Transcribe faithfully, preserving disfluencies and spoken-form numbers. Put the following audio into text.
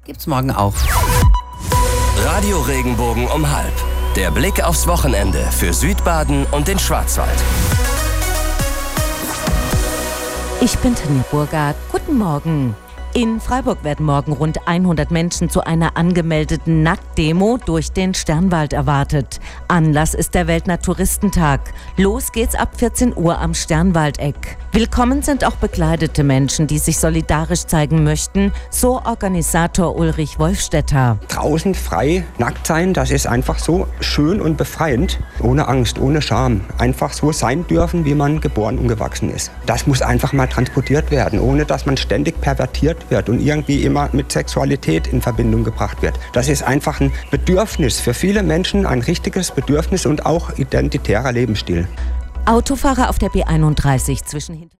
gibt's morgen auch. Radio Regenbogen um halb. Der Blick aufs Wochenende für Südbaden und den Schwarzwald. Ich bin Tanja Burger. Guten Morgen. In Freiburg werden morgen rund hundert Menschen zu einer angemeldeten Nacktdemo durch den Sternwald erwartet. Anlass ist der Weltnaturistentag. Los geht's ab vierzehn Uhr am Sternwaldeck. Willkommen sind auch bekleidete Menschen, die sich solidarisch zeigen möchten, so Organisator Ulrich Wolfstetter. Draußen frei nackt sein, das ist einfach so schön und befreiend. Ohne Angst, ohne Scham. Einfach so sein dürfen, wie man geboren und gewachsen ist. Das muss einfach mal transportiert werden, ohne dass man ständig pervertiert wird und irgendwie immer mit Sexualität in Verbindung gebracht wird. Das ist einfach ein Bedürfnis für viele Menschen, ein richtiges Bedürfnis und auch identitärer Lebensstil. Autofahrer auf der B einunddreißig zwischen